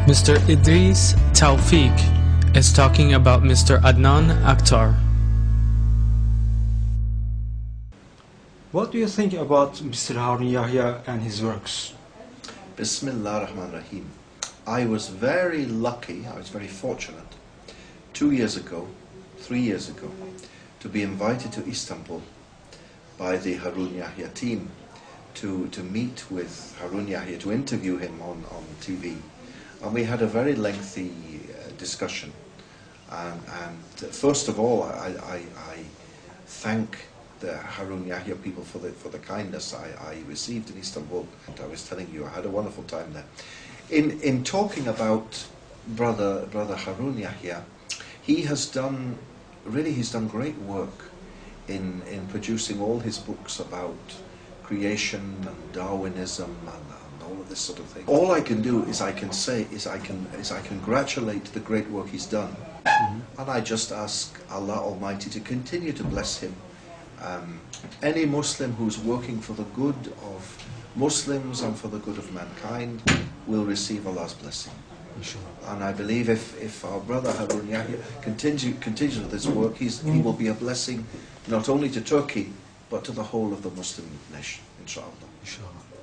Mr. Idris Tawfiq is talking about Mr. Adnan Akhtar. What do you think about Mr. Harun Yahya and his works? Bismillah ar-Rahman ar-Rahim. I was very lucky, I was very fortunate 3 years ago, to be invited to Istanbul by the Harun Yahya team to meet with Harun Yahya, to interview him on TV. And we had a very lengthy discussion. And first of all, I thank the Harun Yahya people for the kindness I received in Istanbul. I was telling you, I had a wonderful time there. In talking about brother Harun Yahya, he's done great work in producing all his books about creation and Darwinism and all of this sort of thing. All I can do is I can congratulate the great work he's done, and I just ask Allah Almighty to continue to bless him. Any Muslim who's working for the good of Muslims and for the good of mankind will receive Allah's blessing. And I believe if our brother Harun Yahya continues with this work, he will be a blessing not only to Turkey but to the whole of the Muslim nation, inshallah.